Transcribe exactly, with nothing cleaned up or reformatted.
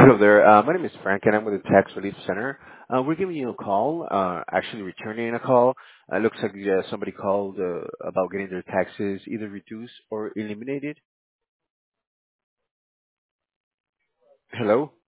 Hello there. Uh, my name is Frank, and I'm with the Tax Relief Center. Uh, we're giving you a call, uh, actually returning a call. Uh, looks like uh, somebody called uh, about getting their taxes either reduced or eliminated. Hello?